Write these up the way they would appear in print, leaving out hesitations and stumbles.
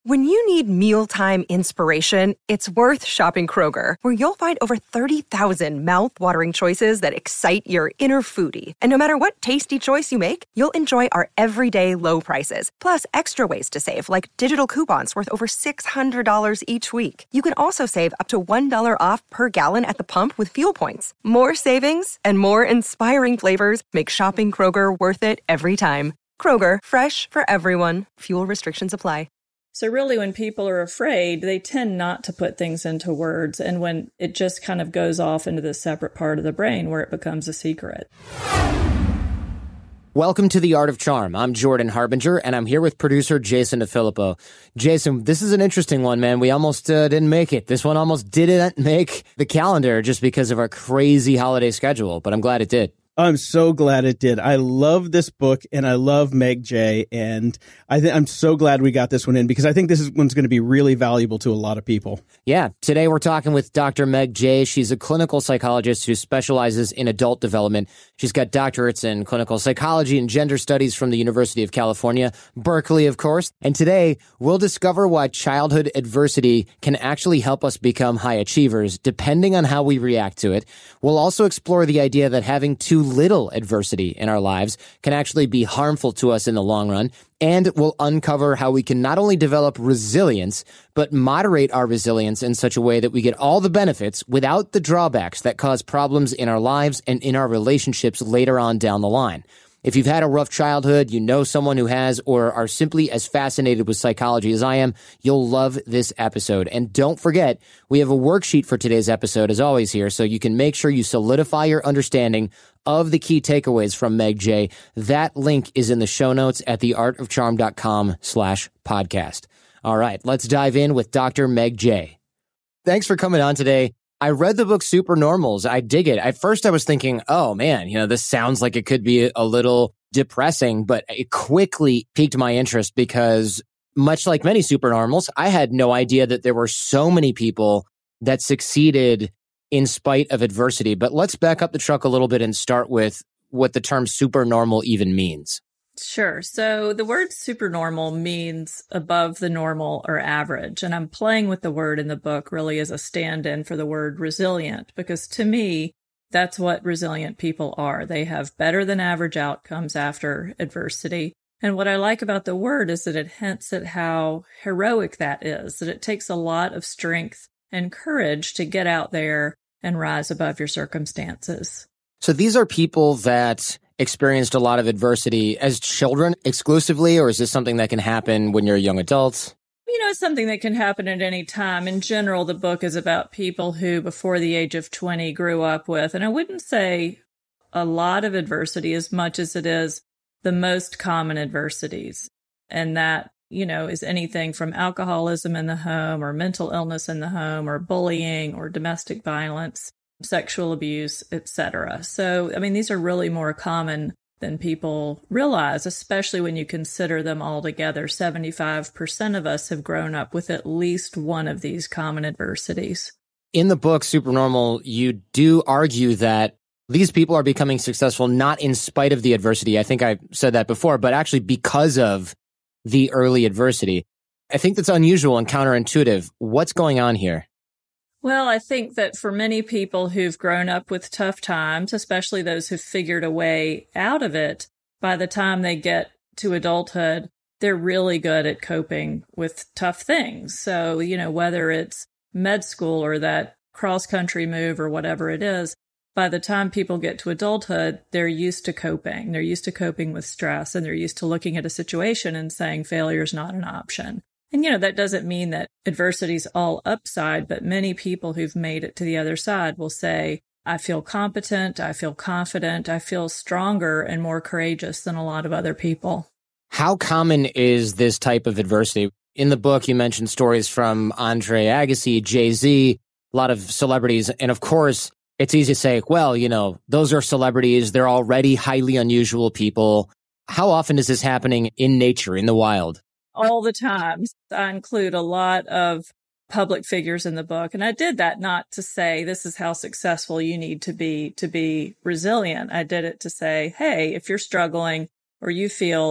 When you need mealtime inspiration, it's worth shopping Kroger, where you'll find over 30,000 mouth-watering choices that excite your inner foodie. And no matter what tasty choice you make, you'll enjoy our everyday low prices, plus extra ways to save, like digital coupons worth over $600 each week. You can also save up to $1 off per gallon at the pump with fuel points. More savings and more inspiring flavors make shopping Kroger worth it every time. Kroger, fresh for everyone. Fuel restrictions apply. So really, when people are afraid, they tend not to put things into words. And when it just kind of goes off into this separate part of the brain where it becomes a secret. Welcome to The Art of Charm. I'm Jordan Harbinger, and I'm here with producer Jason DeFilippo. Jason, this is an interesting one, man. We almost didn't make it. This one almost didn't make the calendar just because of our crazy holiday schedule, but I'm glad it did. I'm so glad it did. I love this book, and I love Meg Jay, and I'm so glad we got this one in because I think this one's going to be really valuable to a lot of people. Yeah. Today we're talking with Dr. Meg Jay. She's a clinical psychologist who specializes in adult development. She's got doctorates in clinical psychology and gender studies from the University of California, Berkeley, of course. And today we'll discover why childhood adversity can actually help us become high achievers, depending on how we react to it. We'll also explore the idea that having too little adversity in our lives can actually be harmful to us in the long run. And we'll uncover how we can not only develop resilience, but moderate our resilience in such a way that we get all the benefits without the drawbacks that cause problems in our lives and in our relationships later on down the line. If you've had a rough childhood, you know someone who has, or are simply as fascinated with psychology as I am, you'll love this episode. And don't forget, we have a worksheet for today's episode, as always, here, so you can make sure you solidify your understanding of the key takeaways from Meg Jay. That link is in the show notes at theartofcharm.com/podcast. All right, let's dive in with Dr. Meg Jay. Thanks for coming on today. I read the book Supernormals. I dig it. At first I was thinking, oh man, this sounds like it could be a little depressing, but it quickly piqued my interest because much like many supernormals, I had no idea that there were so many people that succeeded in spite of adversity. But let's back up the truck a little bit and start with what the term supernormal even means. Sure. So the word supernormal means above the normal or average. And I'm playing with the word in the book really as a stand-in for the word resilient, because to me, that's what resilient people are. They have better than average outcomes after adversity. And what I like about the word is that it hints at how heroic that is, that it takes a lot of strength and courage to get out there and rise above your circumstances. So these are people that experienced a lot of adversity as children exclusively, or is this something that can happen when you're a young adult? It's something that can happen at any time. In general, the book is about people who, before the age of 20, grew up with, and I wouldn't say a lot of adversity as much as it is the most common adversities. And that, is anything from alcoholism in the home or mental illness in the home or bullying or domestic violence, sexual abuse, etc. So, these are really more common than people realize, especially when you consider them all together. 75% of us have grown up with at least one of these common adversities. In the book, Supernormal, you do argue that these people are becoming successful not in spite of the adversity. I think I said that before, but actually because of the early adversity. I think that's unusual and counterintuitive. What's going on here? Well, I think that for many people who've grown up with tough times, especially those who've figured a way out of it, by the time they get to adulthood, they're really good at coping with tough things. So, whether it's med school or that cross-country move or whatever it is, by the time people get to adulthood, they're used to coping. They're used to coping with stress, and they're used to looking at a situation and saying failure is not an option. And, that doesn't mean that adversity is all upside, but many people who've made it to the other side will say, I feel competent, I feel confident, I feel stronger and more courageous than a lot of other people. How common is this type of adversity? In the book, you mentioned stories from Andre Agassi, Jay-Z, a lot of celebrities. And of course, it's easy to say, well, those are celebrities. They're already highly unusual people. How often is this happening in nature, in the wild? All the time. I include a lot of public figures in the book. And I did that not to say this is how successful you need to be resilient. I did it to say, hey, if you're struggling or you feel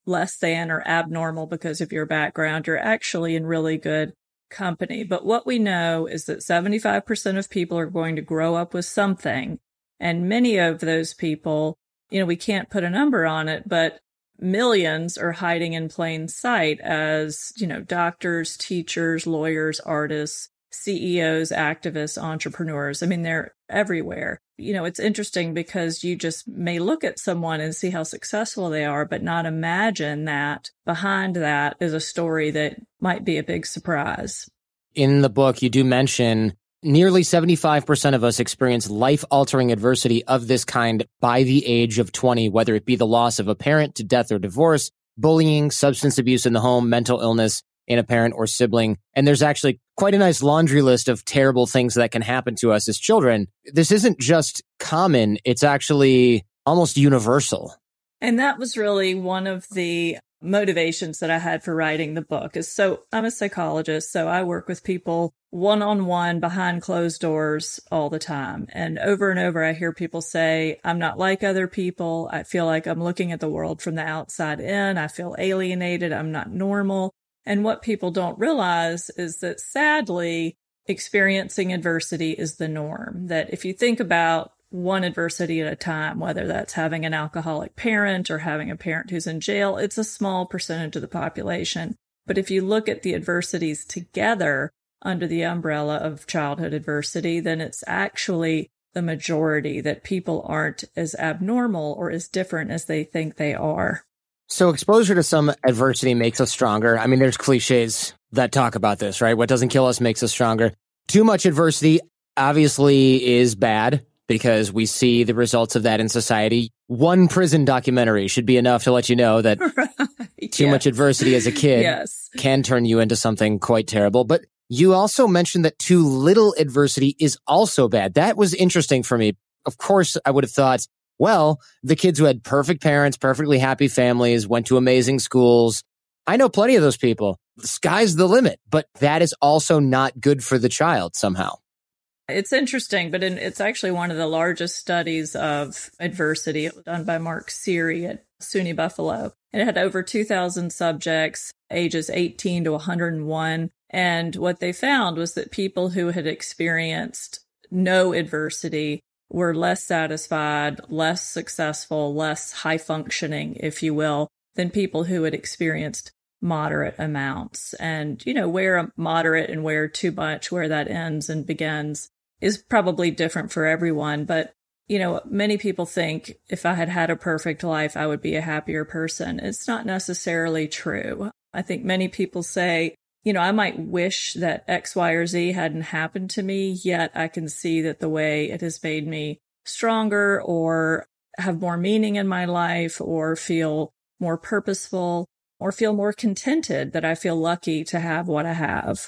less than or abnormal because of your background, you're actually in really good company. But what we know is that 75% of people are going to grow up with something. And many of those people, we can't put a number on it, but millions are hiding in plain sight as, doctors, teachers, lawyers, artists, CEOs, activists, entrepreneurs. I mean, they're everywhere. It's interesting because you just may look at someone and see how successful they are, but not imagine that behind that is a story that might be a big surprise. In the book, you do mention nearly 75% of us experience life-altering adversity of this kind by the age of 20, whether it be the loss of a parent to death or divorce, bullying, substance abuse in the home, mental illness in a parent or sibling. And there's actually quite a nice laundry list of terrible things that can happen to us as children. This isn't just common, it's actually almost universal. And that was really one of the motivations that I had for writing the book. So I'm a psychologist, so I work with people one-on-one behind closed doors all the time. And over I hear people say, I'm not like other people. I feel like I'm looking at the world from the outside in. I feel alienated. I'm not normal. And what people don't realize is that sadly, experiencing adversity is the norm. That if you think about one adversity at a time, whether that's having an alcoholic parent or having a parent who's in jail, it's a small percentage of the population. But if you look at the adversities together under the umbrella of childhood adversity, then it's actually the majority, that people aren't as abnormal or as different as they think they are. So exposure to some adversity makes us stronger. I mean, there's cliches that talk about this, right? What doesn't kill us makes us stronger. Too much adversity obviously is bad because we see the results of that in society. One prison documentary should be enough to let you know that too much adversity as a kid can turn you into something quite terrible. But you also mentioned that too little adversity is also bad. That was interesting for me. Of course, I would have thought, well, the kids who had perfect parents, perfectly happy families, went to amazing schools. I know plenty of those people. The sky's the limit, but that is also not good for the child somehow. It's interesting, but it's actually one of the largest studies of adversity. It was done by Mark Seary at SUNY Buffalo. And it had over 2,000 subjects, ages 18 to 101. And what they found was that people who had experienced no adversity were less satisfied, less successful, less high functioning, if you will, than people who had experienced moderate amounts. And, where moderate and where too much, where that ends and begins is probably different for everyone. But, many people think if I had had a perfect life, I would be a happier person. It's not necessarily true. I think many people say, I might wish that X, Y, or Z hadn't happened to me, yet I can see that the way it has made me stronger or have more meaning in my life or feel more purposeful or feel more contented, that I feel lucky to have what I have.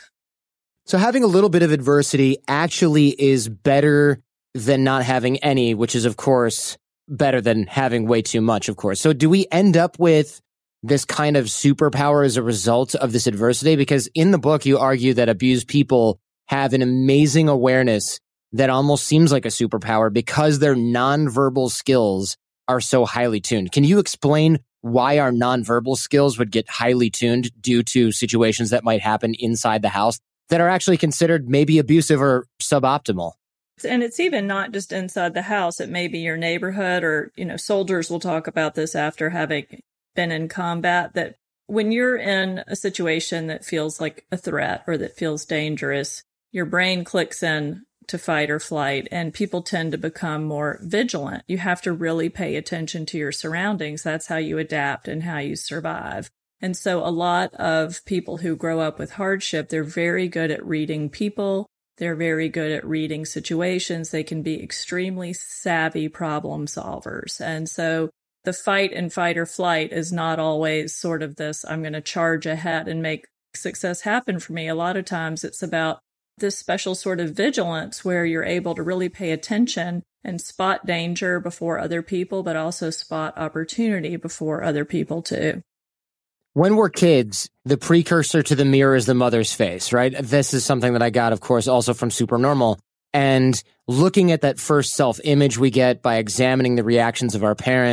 So having a little bit of adversity actually is better than not having any, which is, of course, better than having way too much, of course. So do we end up with this kind of superpower as a result of this adversity? Because in the book, you argue that abused people have an amazing awareness that almost seems like a superpower because their nonverbal skills are so highly tuned. Can you explain why our nonverbal skills would get highly tuned due to situations that might happen inside the house that are actually considered maybe abusive or suboptimal? And it's even not just inside the house. It may be your neighborhood or, soldiers will talk about this after having been in combat, that when you're in a situation that feels like a threat or that feels dangerous, your brain clicks in to fight or flight, and people tend to become more vigilant. You have to really pay attention to your surroundings. That's how you adapt and how you survive. And so a lot of people who grow up with hardship, they're very good at reading people. They're very good at reading situations. They can be extremely savvy problem solvers. And so the fight and fight or flight is not always sort of this, I'm going to charge ahead and make success happen for me. A lot of times it's about this special sort of vigilance where you're able to really pay attention and spot danger before other people, but also spot opportunity before other people too. When we're kids, the precursor to the mirror is the mother's face, right? This is something that I got, of course, also from Supernormal. And looking at that first self-image we get by examining the reactions of our parents,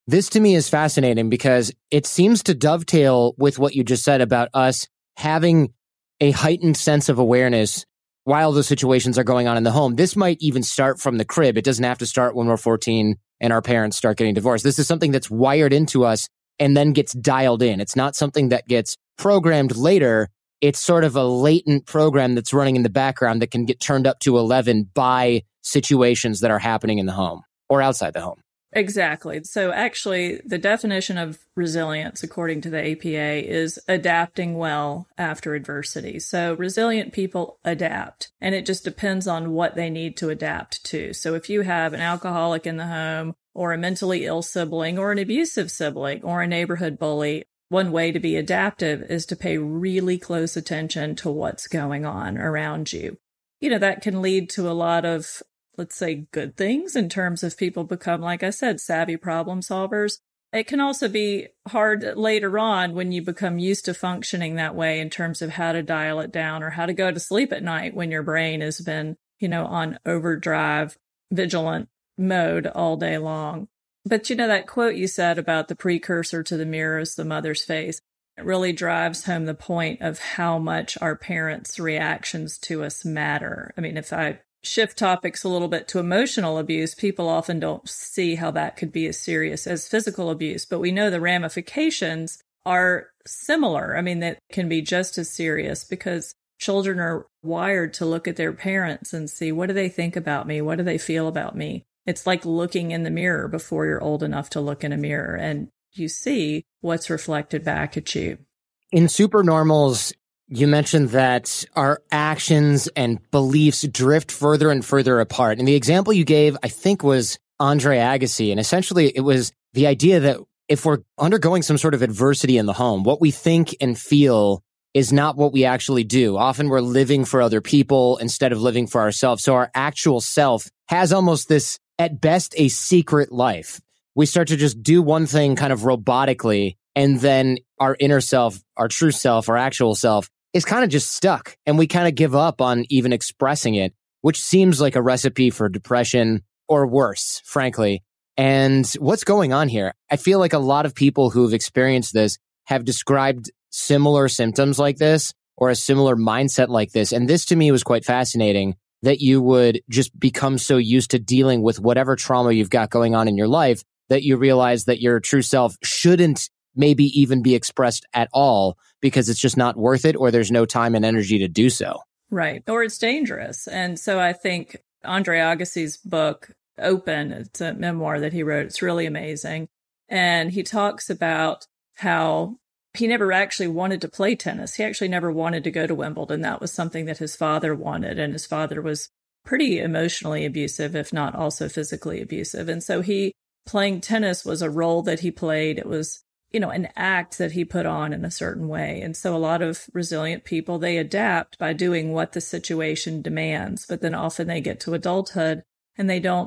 This to me is fascinating because it seems to dovetail with what you just said about us having a heightened sense of awareness while those situations are going on in the home. This might even start from the crib. It doesn't have to start when we're 14 and our parents start getting divorced. This is something that's wired into us and then gets dialed in. It's not something that gets programmed later. It's sort of a latent program that's running in the background that can get turned up to 11 by situations that are happening in the home or outside the home. Exactly. So actually, the definition of resilience, according to the APA, is adapting well after adversity. So resilient people adapt, and it just depends on what they need to adapt to. So if you have an alcoholic in the home, or a mentally ill sibling, or an abusive sibling, or a neighborhood bully, one way to be adaptive is to pay really close attention to what's going on around you. You know, that can lead to a lot of, let's say, good things in terms of people become, like I said, savvy problem solvers. It can also be hard later on when you become used to functioning that way in terms of how to dial it down or how to go to sleep at night when your brain has been, on overdrive, vigilant mode all day long. But that quote you said about the precursor to the mirror is the mother's face, it really drives home the point of how much our parents' reactions to us matter. I mean, if I shift topics a little bit to emotional abuse, people often don't see how that could be as serious as physical abuse, but we know the ramifications are similar. I mean, that can be just as serious because children are wired to look at their parents and see, what do they think about me? What do they feel about me? It's like looking in the mirror before you're old enough to look in a mirror, and you see what's reflected back at you. In Supernormals, you mentioned that our actions and beliefs drift further and further apart. And the example you gave, I think, was Andre Agassi. And essentially, it was the idea that if we're undergoing some sort of adversity in the home, what we think and feel is not what we actually do. Often we're living for other people instead of living for ourselves. So our actual self has almost this, at best, a secret life. We start to just do one thing kind of robotically, and then our inner self, our true self, our actual self is kind of just stuck, and we kind of give up on even expressing it, which seems like a recipe for depression or worse, frankly. And what's going on here? I feel like a lot of people who've experienced this have described similar symptoms like this or a similar mindset like this. And this to me was quite fascinating, that you would just become so used to dealing with whatever trauma you've got going on in your life that you realize that your true self shouldn't maybe even be expressed at all because it's just not worth it, or there's no time and energy to do so. Right. Or it's dangerous. And so I think Andre Agassi's book, Open, it's a memoir that he wrote. It's really amazing. And he talks about how he never actually wanted to play tennis. He actually never wanted to go to Wimbledon. That was something that his father wanted. And his father was pretty emotionally abusive, if not also physically abusive. And so playing tennis was a role that he played. It was, an act that he put on in a certain way. And so a lot of resilient people, they adapt by doing what the situation demands. But then often they get to adulthood and they don't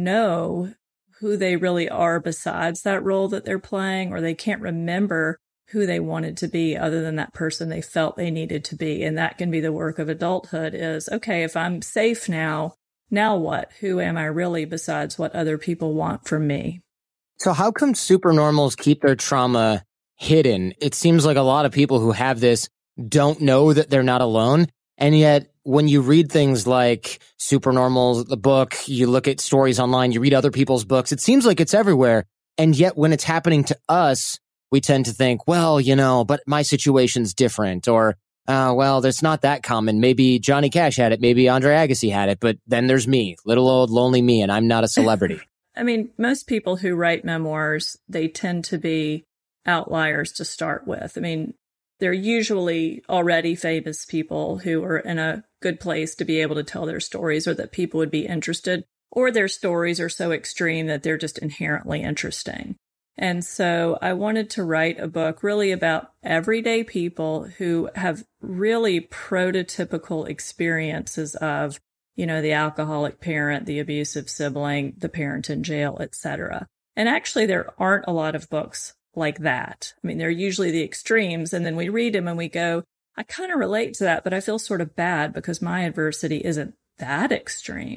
know who they really are besides that role that they're playing, or they can't remember who they wanted to be other than that person they felt they needed to be. And that can be the work of adulthood is, okay, if I'm safe now what? Who am I really besides what other people want from me? So how come Supernormals keep their trauma hidden? It seems like a lot of people who have this don't know that they're not alone. And yet when you read things like Supernormals, the book, you look at stories online, you read other people's books, it seems like it's everywhere. And yet when it's happening to us, we tend to think, well, but my situation's different, or, well, that's not that common. Maybe Johnny Cash had it. Maybe Andre Agassi had it. But then there's me, little old lonely me, and I'm not a celebrity. I mean, most people who write memoirs, they tend to be outliers to start with. I mean, they're usually already famous people who are in a good place to be able to tell their stories, or that people would be interested, or their stories are so extreme that they're just inherently interesting. And so I wanted to write a book really about everyday people who have really prototypical experiences of, the alcoholic parent, the abusive sibling, the parent in jail, etc. And actually, there aren't a lot of books like that. I mean, they're usually the extremes, and then we read them and we go, I kind of relate to that, but I feel sort of bad because my adversity isn't that extreme.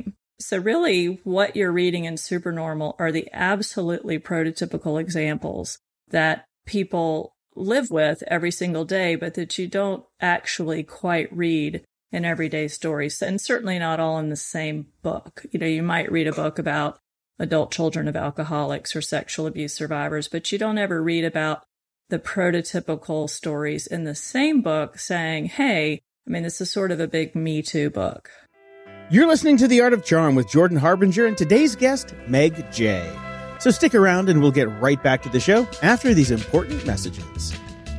So really what you're reading in Supernormal are the absolutely prototypical examples that people live with every single day, but that you don't actually quite read in everyday stories, and certainly not all in the same book. You might read a book about adult children of alcoholics or sexual abuse survivors, but you don't ever read about the prototypical stories in the same book saying, hey, this is sort of a big Me Too book. You're listening to The Art of Charm with Jordan Harbinger and today's guest, Meg Jay. So stick around and we'll get right back to the show after these important messages.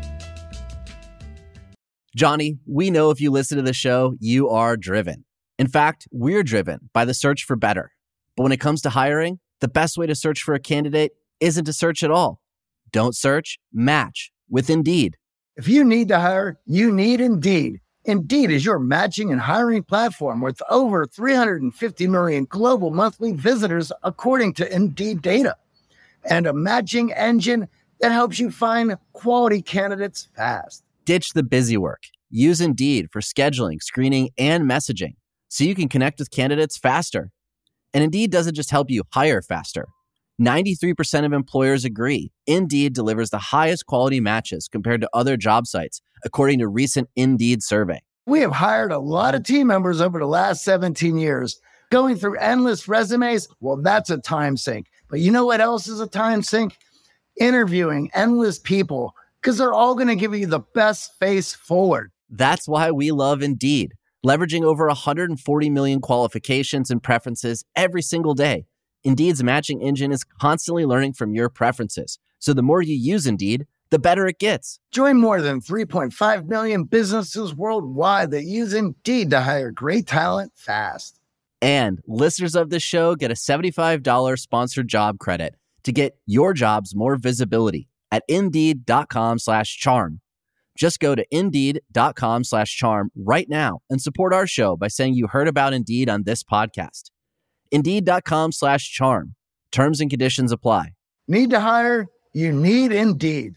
Johnny, we know if you listen to the show, you are driven. In fact, we're driven by the search for better. But when it comes to hiring, the best way to search for a candidate isn't to search at all. Don't search, match with Indeed. If you need to hire, you need Indeed. Indeed is your matching and hiring platform with over 350 million global monthly visitors, according to Indeed data. And a matching engine that helps you find quality candidates fast. Ditch the busy work. Use Indeed for scheduling, screening, and messaging so you can connect with candidates faster. And Indeed doesn't just help you hire faster. 93% of employers agree Indeed delivers the highest quality matches compared to other job sites, according to recent Indeed survey. We have hired a lot of team members over the last 17 years. Going through endless resumes, well, that's a time sink. But you know what else is a time sink? Interviewing endless people, because they're all going to give you the best face forward. That's why we love Indeed, leveraging over 140 million qualifications and preferences every single day. Indeed's matching engine is constantly learning from your preferences. So the more you use Indeed, the better it gets. Join more than 3.5 million businesses worldwide that use Indeed to hire great talent fast. And listeners of this show get a $75 sponsored job credit to get your jobs more visibility at Indeed.com/charm. Just go to Indeed.com/charm right now and support our show by saying you heard about Indeed on this podcast. Indeed.com/charm. Terms and conditions apply. Need to hire? You need Indeed.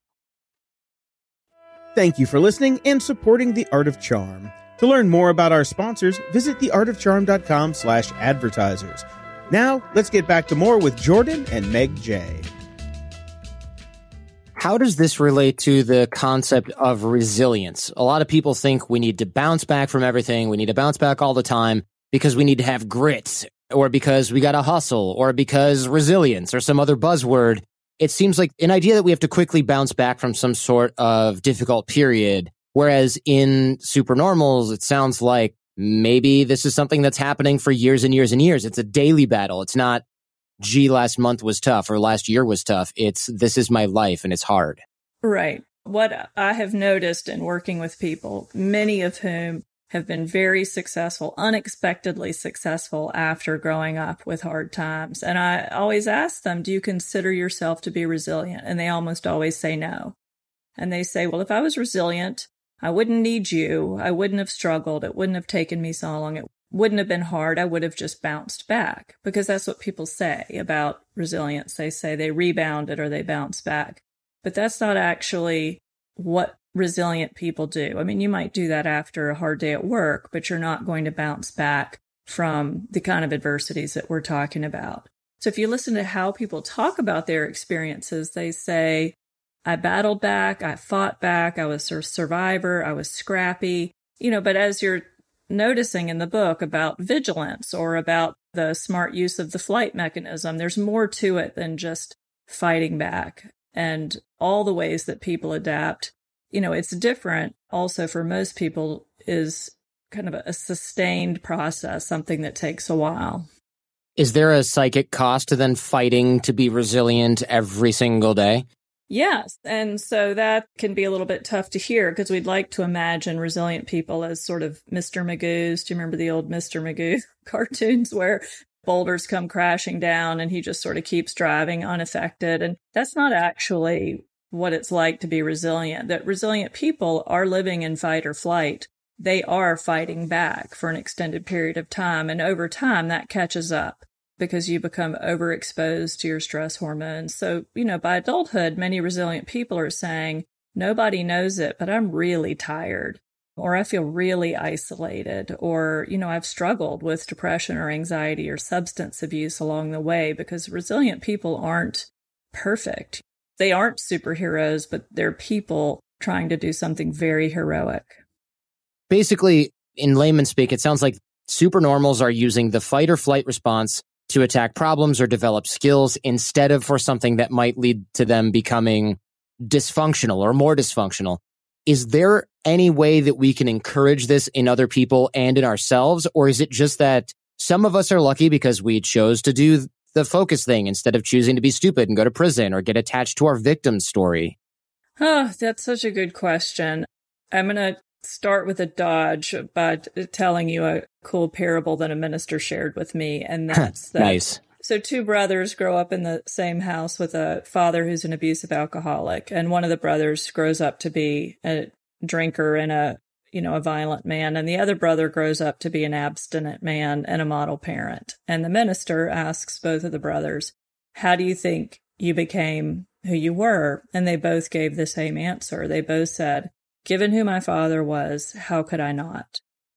Thank you for listening and supporting The Art of Charm. To learn more about our sponsors, visit theartofcharm.com/advertisers. Now, let's get back to more with Jordan and Meg Jay. How does this relate to the concept of resilience? A lot of people think we need to bounce back from everything. We need to bounce back all the time because we need to have grit, or because we got to hustle, or because resilience, or some other buzzword. It seems like an idea that we have to quickly bounce back from some sort of difficult period. Whereas in Supernormals, it sounds like maybe this is something that's happening for years and years and years. It's a daily battle. It's not, gee, last month was tough or last year was tough. It's, this is my life and it's hard. Right. What I have noticed in working with people, many of whom have been very successful, unexpectedly successful after growing up with hard times. And I always ask them, do you consider yourself to be resilient? And they almost always say no. And they say, well, if I was resilient, I wouldn't need you. I wouldn't have struggled. It wouldn't have taken me so long. It wouldn't have been hard. I would have just bounced back, because that's what people say about resilience. They say they rebounded or they bounced back, but that's not actually what resilient people do. I mean, you might do that after a hard day at work, but you're not going to bounce back from the kind of adversities that we're talking about. So if you listen to how people talk about their experiences, they say, I battled back, I fought back, I was a survivor, I was scrappy, but as you're noticing in the book about vigilance or about the smart use of the flight mechanism, there's more to it than just fighting back. And all the ways that people adapt, it's different also for most people, is kind of a sustained process, something that takes a while. Is there a psychic cost to then fighting to be resilient every single day? Yes. And so that can be a little bit tough to hear, because we'd like to imagine resilient people as sort of Mr. Magoo's. Do you remember the old Mr. Magoo cartoons where boulders come crashing down and he just sort of keeps driving unaffected? And that's not actually what it's like to be resilient. That resilient people are living in fight or flight. They are fighting back for an extended period of time. And over time, that catches up, because you become overexposed to your stress hormones. So, by adulthood, many resilient people are saying, nobody knows it, but I'm really tired. or I feel really isolated, or, I've struggled with depression or anxiety or substance abuse along the way, because resilient people aren't perfect. They aren't superheroes, but they're people trying to do something very heroic. Basically, in layman's speak, it sounds like supernormals are using the fight or flight response to attack problems or develop skills instead of for something that might lead to them becoming dysfunctional or more dysfunctional. Is there any way that we can encourage this in other people and in ourselves? Or is it just that some of us are lucky because we chose to do the focus thing instead of choosing to be stupid and go to prison or get attached to our victim story? Oh, that's such a good question. I'm going to start with a dodge by telling you a cool parable that a minister shared with me. And that's that. Nice. So 2 brothers grow up in the same house with a father who's an abusive alcoholic. And one of the brothers grows up to be a drinker and a violent man. And the other brother grows up to be an abstinent man and a model parent. And the minister asks both of the brothers, how do you think you became who you were? And they both gave the same answer. They both said, given who my father was, how could I not?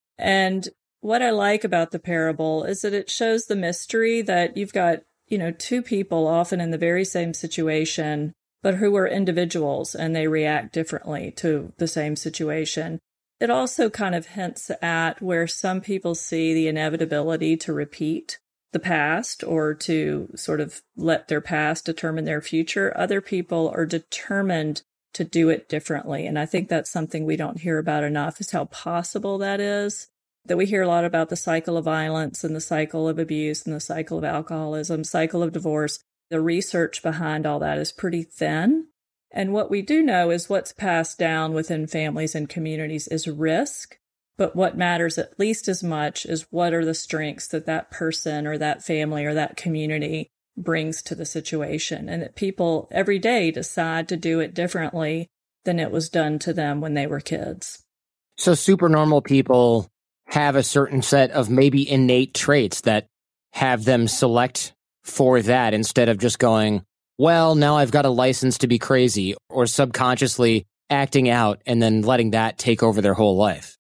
And what I like about the parable is that it shows the mystery that you've got, 2 people often in the very same situation, but who are individuals and they react differently to the same situation. It also kind of hints at where some people see the inevitability to repeat the past or to sort of let their past determine their future. Other people are determined to do it differently. And I think that's something we don't hear about enough, is how possible that is. That we hear a lot about the cycle of violence and the cycle of abuse and the cycle of alcoholism, cycle of divorce. The research behind all that is pretty thin. And what we do know is what's passed down within families and communities is risk. But what matters at least as much is what are the strengths that that person or that family or that community brings to the situation. And that people every day decide to do it differently than it was done to them when they were kids. So supernormal people have a certain set of maybe innate traits that have them select for that instead of just going, well, now I've got a license to be crazy, or subconsciously acting out and then letting that take over their whole life.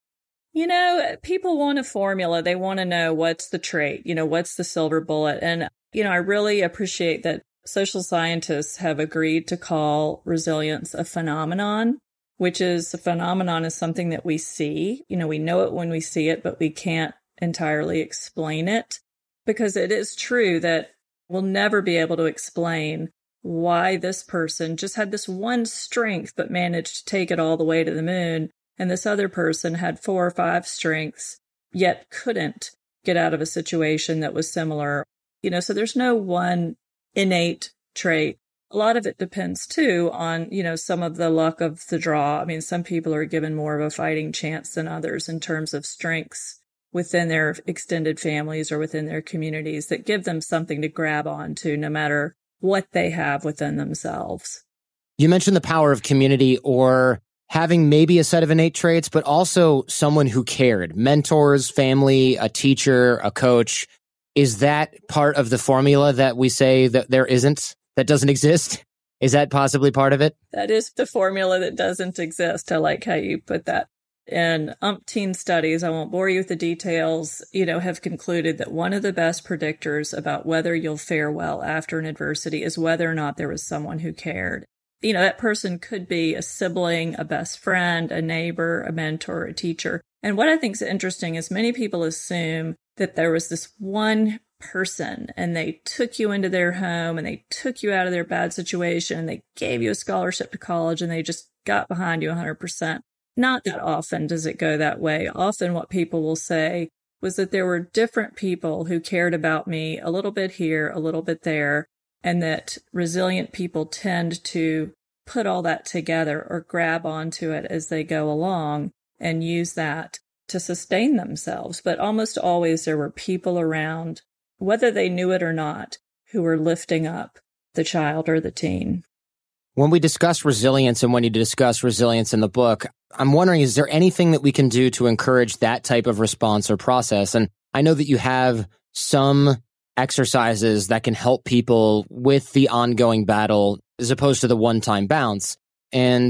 People want a formula. They want to know what's the trait, what's the silver bullet. And, I really appreciate that social scientists have agreed to call resilience a phenomenon, which is a phenomenon is something that we see. We know it when we see it, but we can't entirely explain it, because it is true that we'll never be able to explain why this person just had this one strength but managed to take it all the way to the moon, and this other person had 4 or 5 strengths yet couldn't get out of a situation that was similar. So there's no one innate trait. A lot of it depends, too, on, some of the luck of the draw. I mean, some people are given more of a fighting chance than others in terms of strengths within their extended families or within their communities that give them something to grab onto no matter what they have within themselves. You mentioned the power of community or having maybe a set of innate traits, but also someone who cared. Mentors, family, a teacher, a coach. Is that part of the formula that we say that there isn't? That doesn't exist? Is that possibly part of it? That is the formula that doesn't exist. I like how you put that. And umpteen studies, I won't bore you with the details, have concluded that one of the best predictors about whether you'll fare well after an adversity is whether or not there was someone who cared. That person could be a sibling, a best friend, a neighbor, a mentor, a teacher. And what I think is interesting is many people assume that there was this one person and they took you into their home and they took you out of their bad situation and they gave you a scholarship to college and they just got behind you 100%. Not that often does it go that way. Often what people will say was that there were different people who cared about me a little bit here, a little bit there, and that resilient people tend to put all that together or grab onto it as they go along and use that to sustain themselves. But almost always there were people around, whether they knew it or not, who were lifting up the child or the teen. When we discuss resilience and when you discuss resilience in the book, I'm wondering, is there anything that we can do to encourage that type of response or process? And I know that you have some exercises that can help people with the ongoing battle as opposed to the one-time bounce. And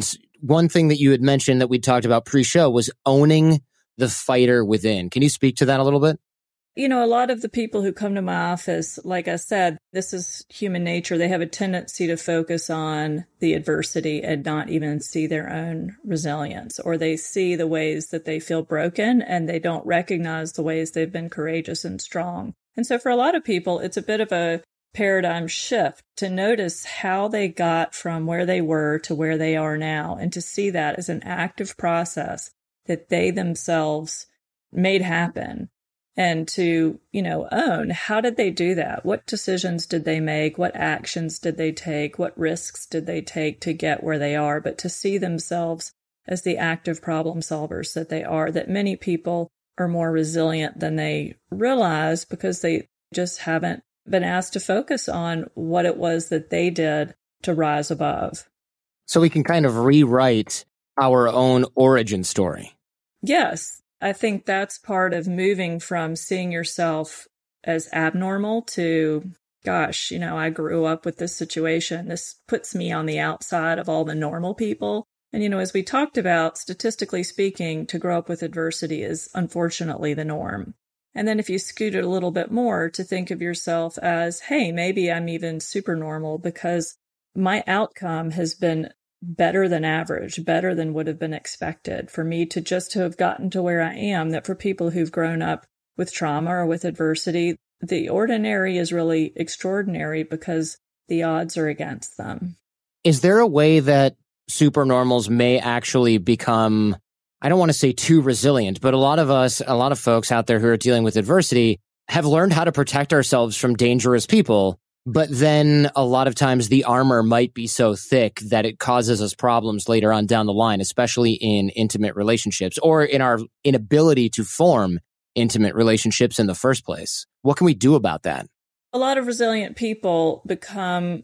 one thing that you had mentioned that we talked about pre-show was owning the fighter within. Can you speak to that a little bit? You know, a lot of the people who come to my office, like I said, this is human nature. They have a tendency to focus on the adversity and not even see their own resilience, or they see the ways that they feel broken and they don't recognize the ways they've been courageous and strong. And so for a lot of people, it's a bit of a paradigm shift to notice how they got from where they were to where they are now, and to see that as an active process that they themselves made happen. And to, own, how did they do that? What decisions did they make? What actions did they take? What risks did they take to get where they are? But to see themselves as the active problem solvers that they are, that many people are more resilient than they realize because they just haven't been asked to focus on what it was that they did to rise above. So we can kind of rewrite our own origin story. Yes. I think that's part of moving from seeing yourself as abnormal to, gosh, I grew up with this situation. This puts me on the outside of all the normal people. And, as we talked about, statistically speaking, to grow up with adversity is unfortunately the norm. And then if you scoot it a little bit more to think of yourself as, hey, maybe I'm even super normal because my outcome has been better than average, better than would have been expected for me to just to have gotten to where I am, that for people who've grown up with trauma or with adversity, the ordinary is really extraordinary because the odds are against them. Is there a way that supernormals may actually become, I don't want to say too resilient, but a lot of folks out there who are dealing with adversity have learned how to protect ourselves from dangerous people. But then a lot of times the armor might be so thick that it causes us problems later on down the line, especially in intimate relationships or in our inability to form intimate relationships in the first place. What can we do about that? A lot of resilient people become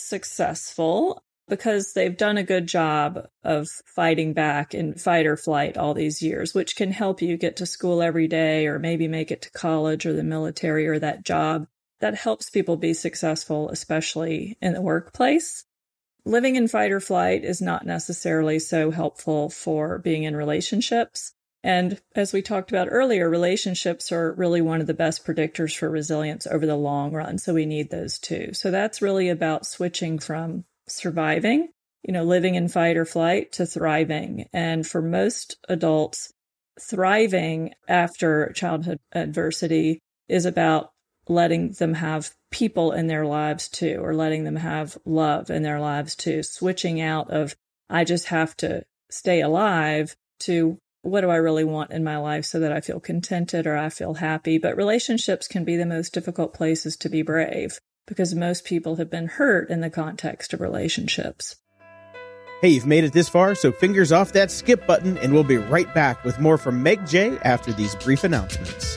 successful because they've done a good job of fighting back in fight or flight all these years, which can help you get to school every day or maybe make it to college or the military or that job. That helps people be successful, especially in the workplace. Living in fight or flight is not necessarily so helpful for being in relationships. And as we talked about earlier, relationships are really one of the best predictors for resilience over the long run. So we need those too. So that's really about switching from surviving, living in fight or flight, to thriving. And for most adults, thriving after childhood adversity is about letting them have people in their lives too, or letting them have love in their lives too, switching out of, I just have to stay alive, to what do I really want in my life so that I feel contented or I feel happy. But relationships can be the most difficult places to be brave because most people have been hurt in the context of relationships. Hey, you've made it this far, so fingers off that skip button, and we'll be right back with more from Meg Jay after these brief announcements.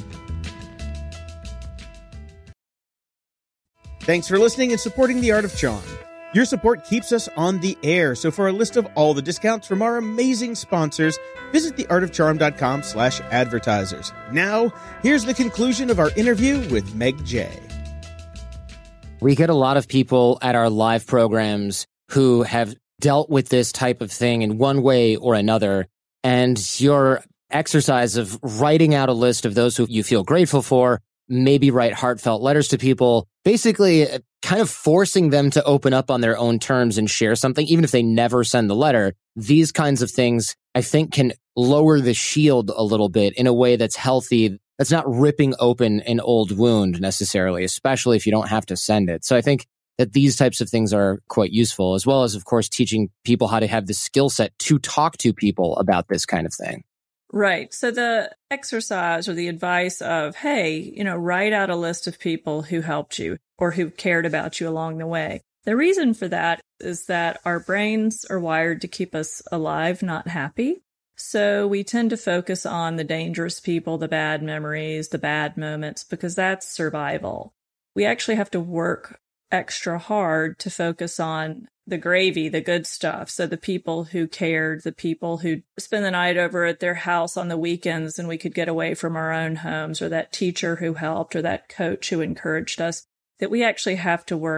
Thanks for listening and supporting The Art of Charm. Your support keeps us on the air, so for a list of all the discounts from our amazing sponsors, visit theartofcharm.com/advertisers. Now, here's the conclusion of our interview with Meg Jay. We get a lot of people at our live programs who have dealt with this type of thing in one way or another, and your exercise of writing out a list of those who you feel grateful for, maybe write heartfelt letters to people, basically kind of forcing them to open up on their own terms and share something, even if they never send the letter. These kinds of things, I think, can lower the shield a little bit in a way that's healthy, that's not ripping open an old wound necessarily, especially if you don't have to send it. So I think that these types of things are quite useful, as well as, of course, teaching people how to have the skill set to talk to people about this kind of thing. Right. So the exercise or the advice of, hey, write out a list of people who helped you or who cared about you along the way. The reason for that is that our brains are wired to keep us alive, not happy. So we tend to focus on the dangerous people, the bad memories, the bad moments, because that's survival. We actually have to work extra hard to focus on the gravy, the good stuff. So the people who cared, the people who spend the night over at their house on the weekends and we could get away from our own homes, or that teacher who helped, or that coach who encouraged us, that we actually have to work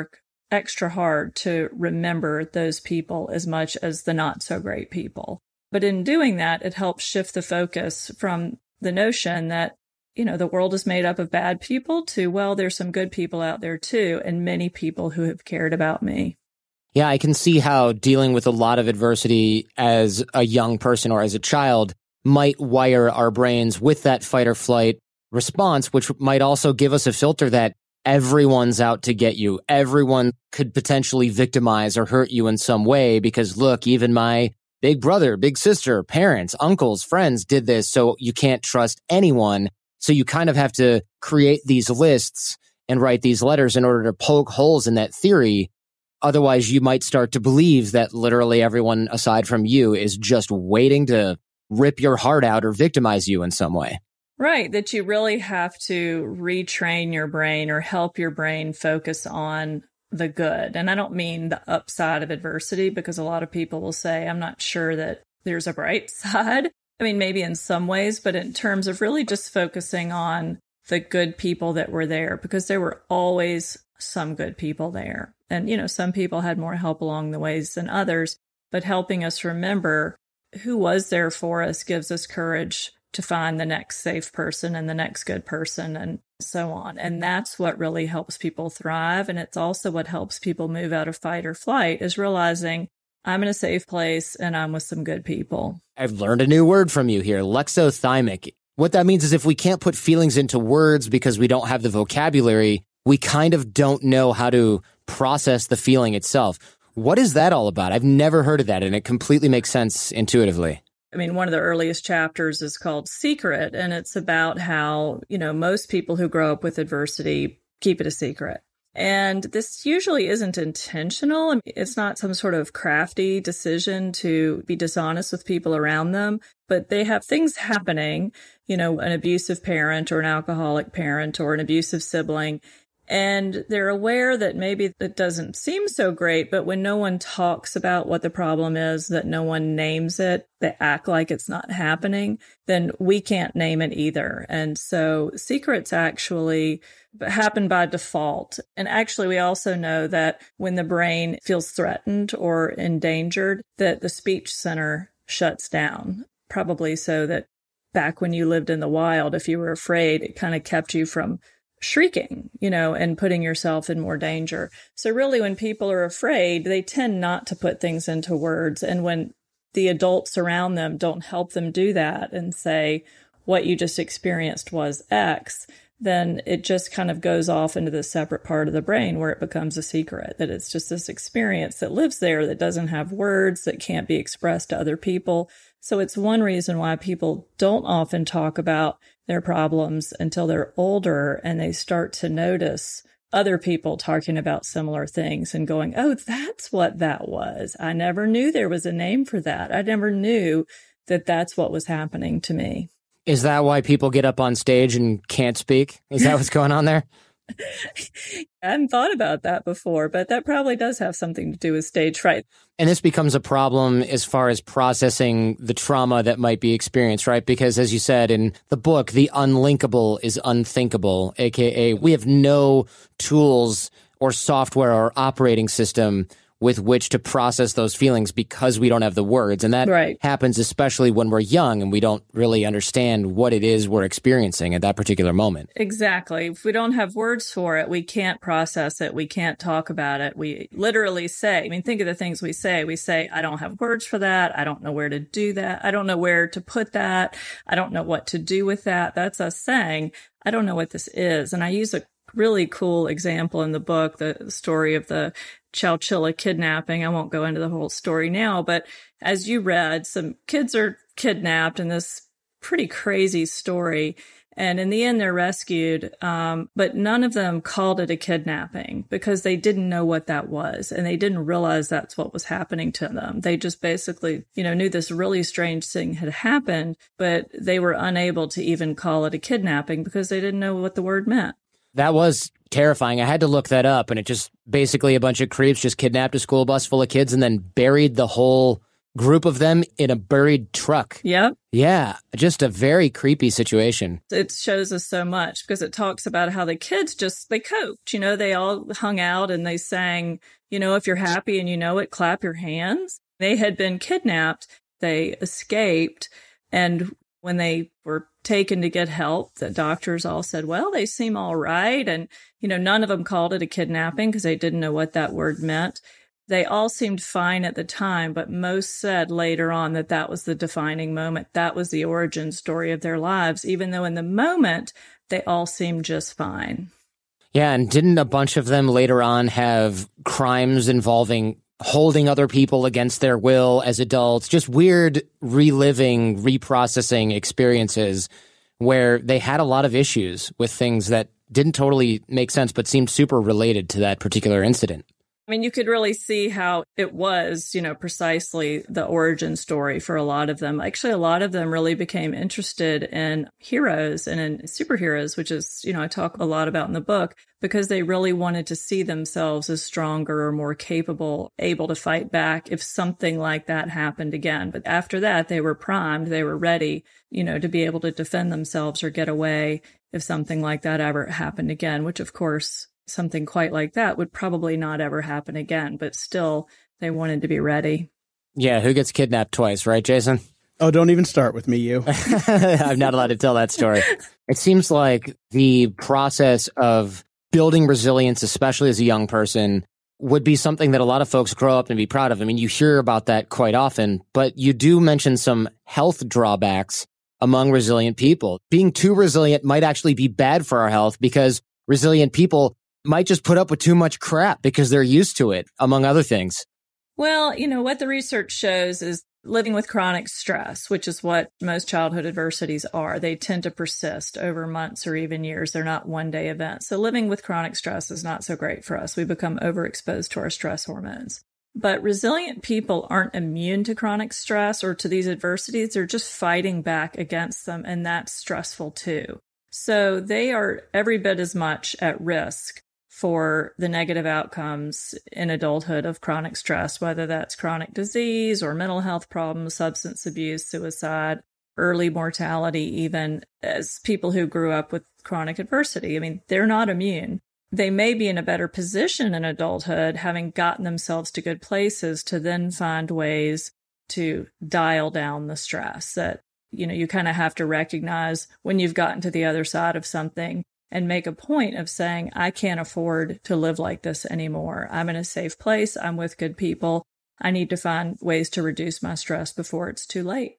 extra hard to remember those people as much as the not so great people. But in doing that, it helps shift the focus from the notion that, the world is made up of bad people to, well, there's some good people out there too, and many people who have cared about me. Yeah, I can see how dealing with a lot of adversity as a young person or as a child might wire our brains with that fight or flight response, which might also give us a filter that everyone's out to get you. Everyone could potentially victimize or hurt you in some way because, look, even my big brother, big sister, parents, uncles, friends did this, so you can't trust anyone. So you kind of have to create these lists and write these letters in order to poke holes in that theory. Otherwise, you might start to believe that literally everyone aside from you is just waiting to rip your heart out or victimize you in some way. Right, that you really have to retrain your brain or help your brain focus on the good. And I don't mean the upside of adversity, because a lot of people will say, I'm not sure that there's a bright side. I mean, maybe in some ways, but in terms of really just focusing on the good people that were there, because there were always some good people there. And, some people had more help along the ways than others, but helping us remember who was there for us gives us courage to find the next safe person and the next good person and so on. And that's what really helps people thrive. And it's also what helps people move out of fight or flight, is realizing I'm in a safe place and I'm with some good people. I've learned a new word from you here, lexothymic. What that means is if we can't put feelings into words because we don't have the vocabulary, we kind of don't know how to process the feeling itself. What is that all about? I've never heard of that, and it completely makes sense intuitively. I mean, one of the earliest chapters is called Secret, and it's about how, most people who grow up with adversity keep it a secret. And this usually isn't intentional. I mean, it's not some sort of crafty decision to be dishonest with people around them, but they have things happening, an abusive parent or an alcoholic parent or an abusive sibling. And they're aware that maybe it doesn't seem so great, but when no one talks about what the problem is, that no one names it, they act like it's not happening, then we can't name it either. And so secrets actually happen by default. And actually, we also know that when the brain feels threatened or endangered, that the speech center shuts down, probably so that back when you lived in the wild, if you were afraid, it kind of kept you from shrieking, and putting yourself in more danger. So really, when people are afraid, they tend not to put things into words. And when the adults around them don't help them do that and say, what you just experienced was X, then it just kind of goes off into this separate part of the brain where it becomes a secret, that it's just this experience that lives there that doesn't have words, that can't be expressed to other people. So it's one reason why people don't often talk about their problems until they're older and they start to notice other people talking about similar things and going, oh, that's what that was. I never knew there was a name for that. I never knew that that's what was happening to me. Is that why people get up on stage and can't speak? Is that what's going on there? I hadn't thought about that before, but that probably does have something to do with stage fright. And this becomes a problem as far as processing the trauma that might be experienced, right? Because as you said in the book, the unlinkable is unthinkable, aka we have no tools or software or operating system with which to process those feelings because we don't have the words. And that happens especially when we're young and we don't really understand what it is we're experiencing at that particular moment. Exactly. If we don't have words for it, we can't process it. We can't talk about it. We literally say, think of the things we say. We say, I don't have words for that. I don't know where to do that. I don't know where to put that. I don't know what to do with that. That's us saying, I don't know what this is. And I use a really cool example in the book, the story of the Chowchilla kidnapping. I won't go into the whole story now, but as you read, some kids are kidnapped in this pretty crazy story. And in the end, they're rescued. But none of them called it a kidnapping because they didn't know what that was. And they didn't realize that's what was happening to them. They just basically, knew this really strange thing had happened, but they were unable to even call it a kidnapping because they didn't know what the word meant. That was terrifying. I had to look that up, and it just basically a bunch of creeps just kidnapped a school bus full of kids and then buried the whole group of them in a buried truck. Yep. Yeah, just a very creepy situation. It shows us so much because it talks about how the kids they coped. They all hung out and they sang, if you're happy and you know it, clap your hands. They had been kidnapped. They escaped. And when they were taken to get help, the doctors all said, well, they seem all right. And, none of them called it a kidnapping because they didn't know what that word meant. They all seemed fine at the time, but most said later on that was the defining moment. That was the origin story of their lives, even though in the moment they all seemed just fine. Yeah, and didn't a bunch of them later on have crimes involving holding other people against their will as adults? Just weird reliving, reprocessing experiences where they had a lot of issues with things that didn't totally make sense, but seemed super related to that particular incident. I mean, you could really see how it was, precisely the origin story for a lot of them. Actually, a lot of them really became interested in heroes and in superheroes, which is, I talk a lot about in the book, because they really wanted to see themselves as stronger or more capable, able to fight back if something like that happened again. But after that, they were primed, they were ready, to be able to defend themselves or get away if something like that ever happened again, which of course, something quite like that would probably not ever happen again, but still they wanted to be ready. Yeah, who gets kidnapped twice, right, Jason? Oh, don't even start with me, you. I'm not allowed to tell that story. It seems like the process of building resilience, especially as a young person, would be something that a lot of folks grow up and be proud of. I mean, you hear about that quite often, but you do mention some health drawbacks among resilient people. Being too resilient might actually be bad for our health because resilient people might just put up with too much crap because they're used to it, among other things. Well, what the research shows is living with chronic stress, which is what most childhood adversities are. They tend to persist over months or even years. They're not one-day events. So living with chronic stress is not so great for us. We become overexposed to our stress hormones. But resilient people aren't immune to chronic stress or to these adversities. They're just fighting back against them, and that's stressful too. So they are every bit as much at risk for the negative outcomes in adulthood of chronic stress, whether that's chronic disease or mental health problems, substance abuse, suicide, early mortality, even as people who grew up with chronic adversity. I mean, they're not immune. They may be in a better position in adulthood, having gotten themselves to good places to then find ways to dial down the stress that, you kind of have to recognize when you've gotten to the other side of something and make a point of saying, I can't afford to live like this anymore. I'm in a safe place. I'm with good people. I need to find ways to reduce my stress before it's too late.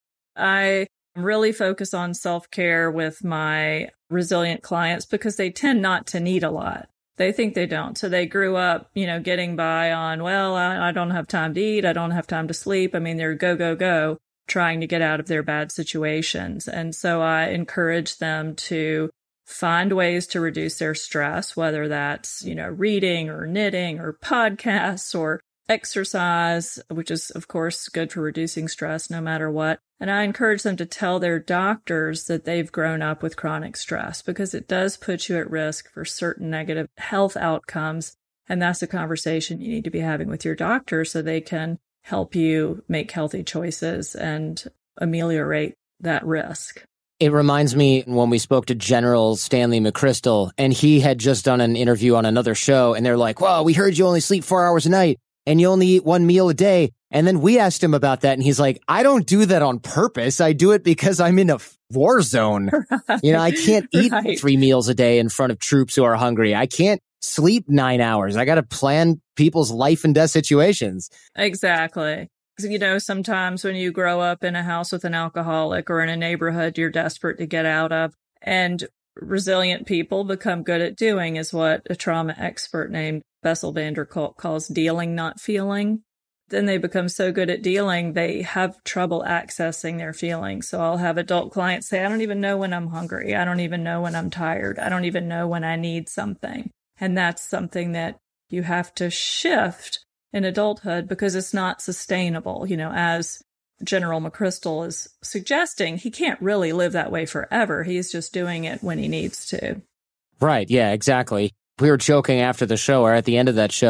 I really focus on self-care with my resilient clients because they tend not to need a lot. They think they don't. So they grew up, getting by on, well, I don't have time to eat. I don't have time to sleep. I mean, they're go, trying to get out of their bad situations. And so I encourage them to find ways to reduce their stress, whether that's, reading or knitting or podcasts or exercise, which is, of course, good for reducing stress no matter what. And I encourage them to tell their doctors that they've grown up with chronic stress because it does put you at risk for certain negative health outcomes. And that's a conversation you need to be having with your doctor so they can help you make healthy choices and ameliorate that risk. It reminds me when we spoke to General Stanley McChrystal, and he had just done an interview on another show, and they're like, well, we heard you only sleep 4 hours a night, and you only eat one meal a day. And then we asked him about that, and he's like, I don't do that on purpose. I do it because I'm in a war zone. Right. I can't eat 3 meals a day in front of troops who are hungry. I can't sleep 9 hours. I got to plan people's life and death situations. Exactly. Sometimes when you grow up in a house with an alcoholic or in a neighborhood you're desperate to get out of, and resilient people become good at doing is what a trauma expert named Bessel van der Kolk calls dealing, not feeling. Then they become so good at dealing, they have trouble accessing their feelings. So I'll have adult clients say, I don't even know when I'm hungry. I don't even know when I'm tired. I don't even know when I need something. And that's something that you have to shift in adulthood because it's not sustainable. As General McChrystal is suggesting, he can't really live that way forever. He's just doing it when he needs to. Right. Yeah, exactly. We were joking after the show or at the end of that show.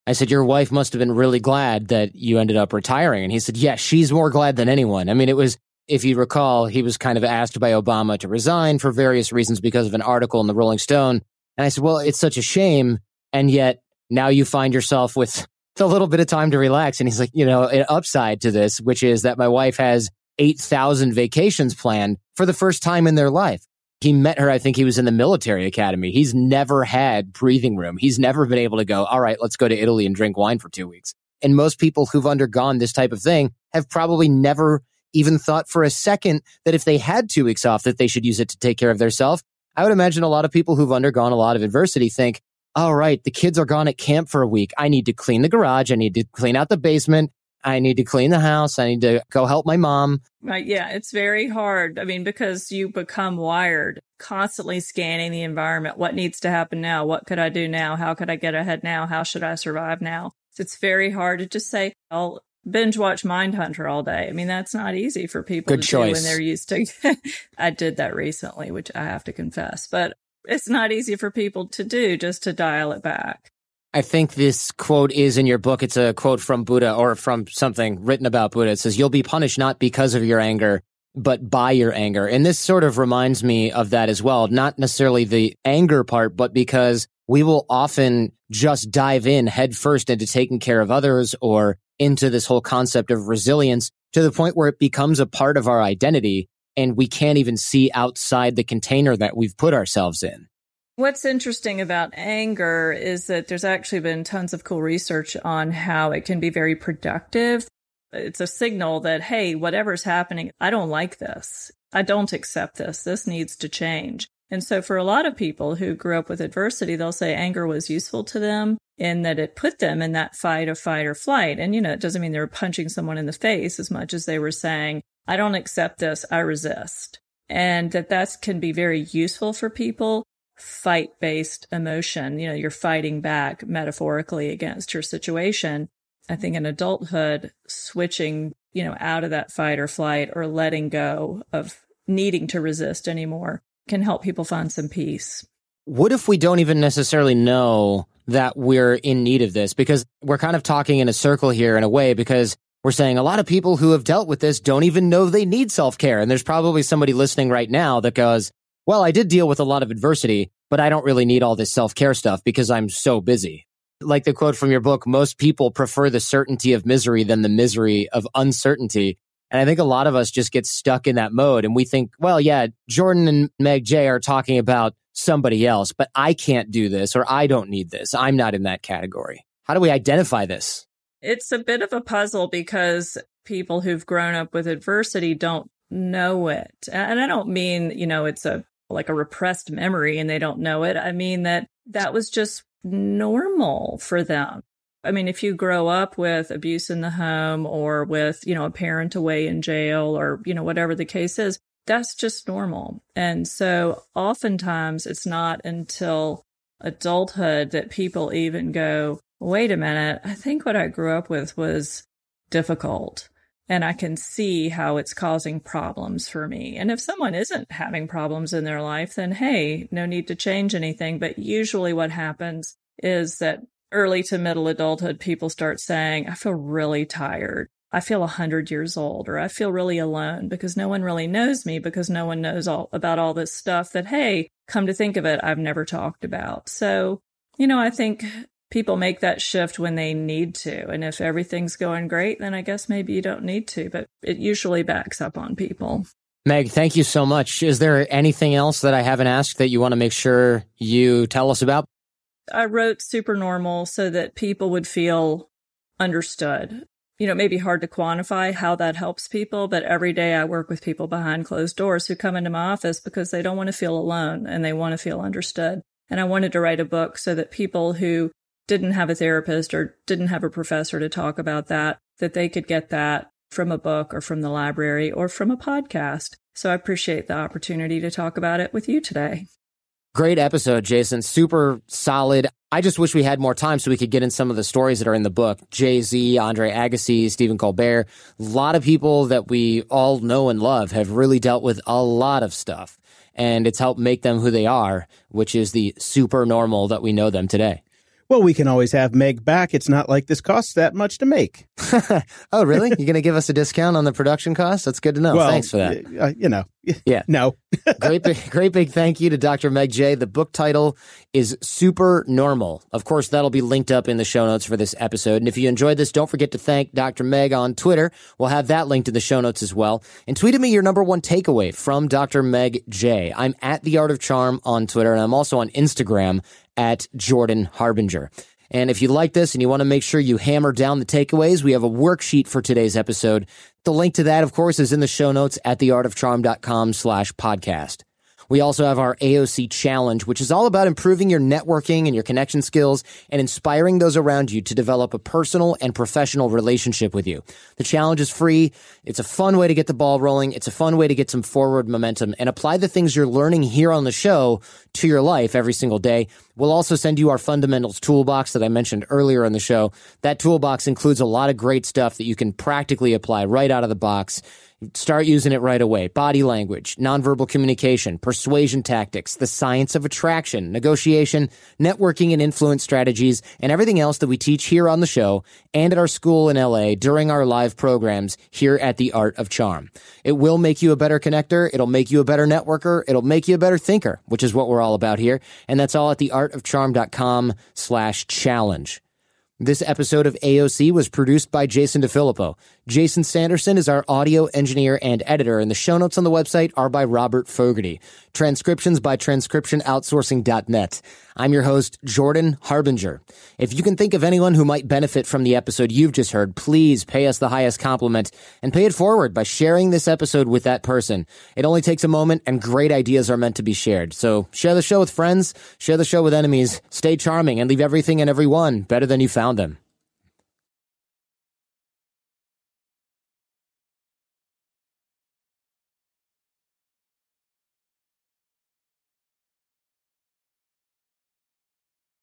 I said, your wife must have been really glad that you ended up retiring. And he said, yeah, she's more glad than anyone. I mean, it was, if you recall, he was kind of asked by Obama to resign for various reasons because of an article in the Rolling Stone. And I said, well, it's such a shame. And yet now you find yourself with a little bit of time to relax. And he's like, an upside to this, which is that my wife has 8,000 vacations planned for the first time in their life. He met her, I think he was in the military academy. He's never had breathing room. He's never been able to go, all right, let's go to Italy and drink wine for 2 weeks. And most people who've undergone this type of thing have probably never even thought for a second that if they had 2 weeks off, that they should use it to take care of themselves. I would imagine a lot of people who've undergone a lot of adversity think, all right, the kids are gone at camp for a week. I need to clean the garage. I need to clean out the basement. I need to clean the house. I need to go help my mom. Right. Yeah, it's very hard. I mean, because you become wired, constantly scanning the environment. What needs to happen now? What could I do now? How could I get ahead now? How should I survive now? So it's very hard to just say, I'll binge watch Mindhunter all day. I mean, that's not easy for people to do when they're used to. I did that recently, which I have to confess, but it's not easy for people to do, just to dial it back. I think this quote is in your book. It's a quote from Buddha or from something written about Buddha. It says, you'll be punished not because of your anger, but by your anger. And this sort of reminds me of that as well. Not necessarily the anger part, but because we will often just dive in head first into taking care of others or into this whole concept of resilience to the point where it becomes a part of our identity and we can't even see outside the container that we've put ourselves in. What's interesting about anger is that there's actually been tons of cool research on how it can be very productive. It's a signal that, hey, whatever's happening, I don't like this. I don't accept this. This needs to change. And so for a lot of people who grew up with adversity, they'll say anger was useful to them in that it put them in that fight or flight. And, it doesn't mean they were punching someone in the face as much as they were saying, I don't accept this. I resist. And that can be very useful for people. Fight-based emotion, you're fighting back metaphorically against your situation. I think in adulthood, switching, out of that fight or flight or letting go of needing to resist anymore can help people find some peace. What if we don't even necessarily know that we're in need of this? Because we're kind of talking in a circle here in a way, because we're saying a lot of people who have dealt with this don't even know they need self-care. And there's probably somebody listening right now that goes, well, I did deal with a lot of adversity, but I don't really need all this self-care stuff because I'm so busy. Like the quote from your book, most people prefer the certainty of misery than the misery of uncertainty. And I think a lot of us just get stuck in that mode and we think, well, yeah, Jordan and Meg J are talking about somebody else, but I can't do this or I don't need this. I'm not in that category. How do we identify this? It's a bit of a puzzle because people who've grown up with adversity don't know it. And I don't mean, it's like a repressed memory and they don't know it. I mean that was just normal for them. I mean, if you grow up with abuse in the home or with, a parent away in jail or, whatever the case is, that's just normal. And so oftentimes it's not until adulthood that people even go, wait a minute, I think what I grew up with was difficult. And I can see how it's causing problems for me. And if someone isn't having problems in their life, then hey, no need to change anything. But usually what happens is that early to middle adulthood, people start saying, I feel really tired. I feel 100 years old, or I feel really alone because no one really knows me, because no one knows about all this stuff that, hey, come to think of it, I've never talked about. So, I think people make that shift when they need to. And if everything's going great, then I guess maybe you don't need to, but it usually backs up on people. Meg, thank you so much. Is there anything else that I haven't asked that you want to make sure you tell us about? I wrote Supernormal so that people would feel understood. It may be hard to quantify how that helps people, but every day I work with people behind closed doors who come into my office because they don't want to feel alone and they want to feel understood. And I wanted to write a book so that people who didn't have a therapist or didn't have a professor to talk about that they could get that from a book or from the library or from a podcast. So I appreciate the opportunity to talk about it with you today. Great episode, Jason. Super solid. I just wish we had more time so we could get in some of the stories that are in the book. Jay-Z, Andre Agassi, Stephen Colbert. A lot of people that we all know and love have really dealt with a lot of stuff. And it's helped make them who they are, which is the super normal that we know them today. Well, we can always have Meg back. It's not like this costs that much to make. Oh, really? You're going to give us a discount on the production costs? That's good to know. Well, thanks for that. Yeah. No. Great big thank you to Dr. Meg Jay. The book title is Super Normal. Of course, that'll be linked up in the show notes for this episode. And if you enjoyed this, don't forget to thank Dr. Meg on Twitter. We'll have that linked in the show notes as well. And tweet at me your number one takeaway from Dr. Meg Jay. I'm at The Art of Charm on Twitter, and I'm also on Instagram at Jordan Harbinger. And if you like this and you want to make sure you hammer down the takeaways, we have a worksheet for today's episode. The link to that, of course, is in the show notes at theartofcharm.com/podcast. We also have our AOC Challenge, which is all about improving your networking and your connection skills and inspiring those around you to develop a personal and professional relationship with you. The challenge is free. It's a fun way to get the ball rolling. It's a fun way to get some forward momentum and apply the things you're learning here on the show to your life every single day. We'll also send you our fundamentals toolbox that I mentioned earlier in the show. That toolbox includes a lot of great stuff that you can practically apply right out of the box. Start using it right away. Body language, nonverbal communication, persuasion tactics, the science of attraction, negotiation, networking and influence strategies, and everything else that we teach here on the show and at our school in LA during our live programs here at The Art of Charm. It will make you a better connector. It'll make you a better networker. It'll make you a better thinker, which is what we're all about here. And that's all at theartofcharm.com/challenge. This episode of AOC was produced by Jason DeFilippo. Jason Sanderson is our audio engineer and editor, and the show notes on the website are by Robert Fogarty. Transcriptions by transcriptionoutsourcing.net. I'm your host, Jordan Harbinger. If you can think of anyone who might benefit from the episode you've just heard, please pay us the highest compliment and pay it forward by sharing this episode with that person. It only takes a moment, and great ideas are meant to be shared. So share the show with friends, share the show with enemies, stay charming, and leave everything and everyone better than you found them.